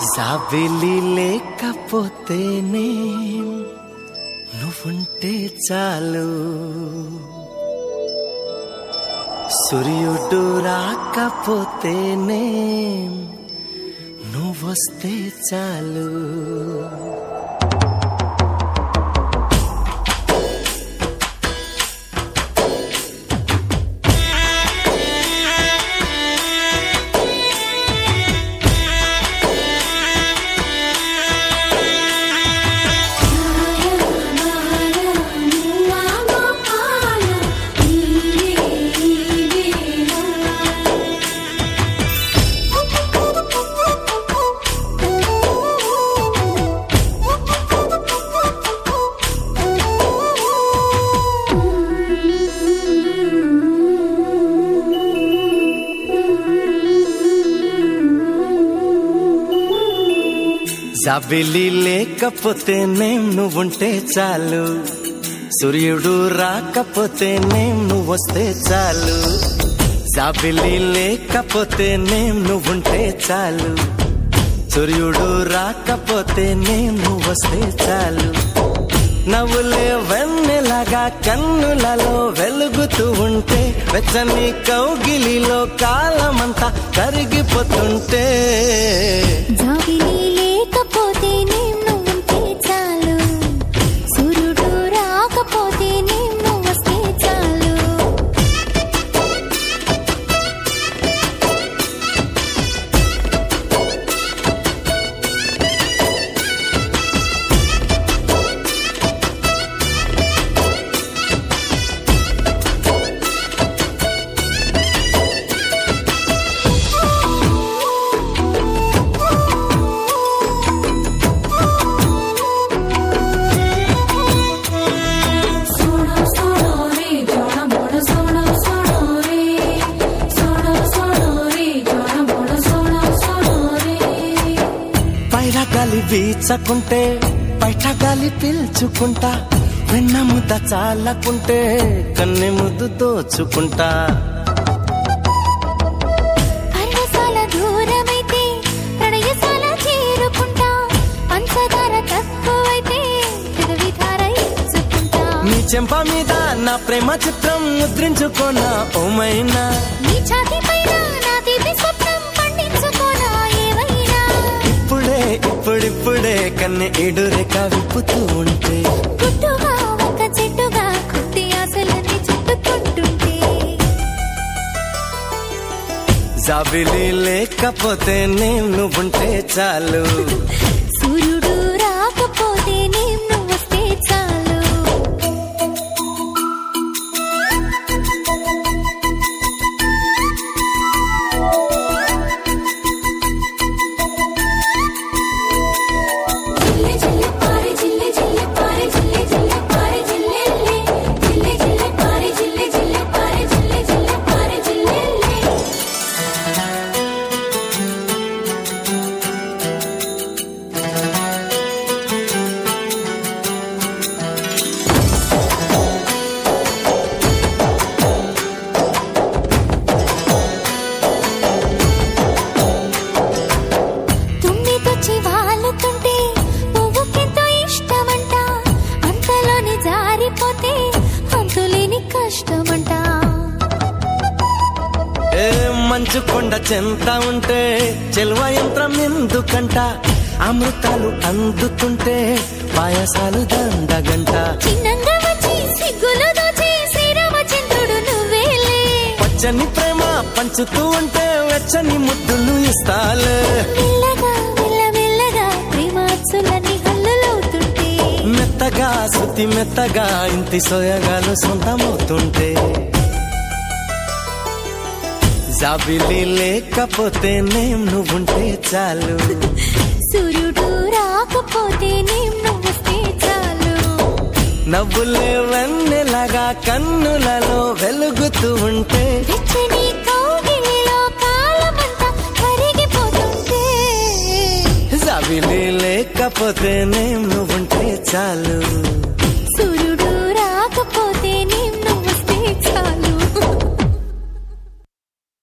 జాబిలి లేకపోతేనే నువ్వుంటే చాలు, సూర్యుడు రాకపోతేనే నువ్వొస్తే చాలు. జాబిలి లేకపోతేనే నువ్వుంటే చాలు, సూర్యుడు రాకపోతేనే నువ్వొస్తే చాలు. జాబిలి లేకపోతేనే నువ్వుంటే చాలు, సూర్యుడు రాకపోతేనే నువ్వొస్తే చాలు. నవ్వులే వెన్నెలాగా కన్నులలో వెలుగుతూ ఉంటే, వెచ్చని కౌగిలిలో కాలమంతా కరిగిపోతుంటే, జాబిలి లేకపోతేనే నువ్వుంటే చాలు, సూర్యుడు రాకపోతేనే నువ్వొస్తే చాలు. గాలి వీచకుంటే బయట గాలి పీల్చుకుంటా, వెన్న ముద్ద చాలకుంటే కన్నె ముద్దు దోచుకుంటా. పర్వసాల దూరమైతే ప్రణయసాల చేరుకుంటా, పంచదార తక్కువైతే పెదవిధార ఇచ్చుకుంటా. నీ చెంప మీద నా ప్రేమ చిత్రం ముద్రించుకోనా ఓమైనా, నీ ఛాతీ పైన నా తీపి స్వప్నం పండించుకోనా ఏమైనా. ఇప్పుడిప్పుడే కన్నె ఏడు రేఖ విప్పుతూ ఉంటే, గుట్టుగా ఒక చెట్టుగా కొద్ది ఆశలన్నీ చుట్టుకుంటుంటే, జాబిలి లేకపోతేనే నువ్వుంటే చాలు, సూర్యుడు రాకపోతేనే నువ్వొస్తే చాలు. మంచు కొండ చెంత ఉంటే చెల్వ యంత్రం ఎందుకంట, అమృతాలు అందుకుంటే పాయసాలు దండగంట. చిన్నంగా వచ్చి సిగ్గులు దోచి శ్రీరామచంద్రుడు నువ్వేలే, పచ్చని ప్రేమ పంచుతూ ఉంటే వెచ్చని ముద్దులు ఇస్తాలే. మెల్లగా మెల్లమెల్లగా ప్రేమాచులన్నీ హల్లులవుతుంటే, మెత్తగా శృతి మెత్తగా ఇంటి సోయగాలు సొంతమవుతుంటే, జాబిలి లేకపోతేనే నువ్వుంటే చాలు, సూర్యుడు రాకపోతేనే నువ్వొస్తే చాలు. నవ్వులే వెన్నెలాగా కన్నులలో వెలుగుతూ ఉంటే, వెచ్చని కౌగిలిలో కాలమంతా కరిగిపోతుంటే, జాబిలి లేకపోతేనే నువ్వుంటే చాలు.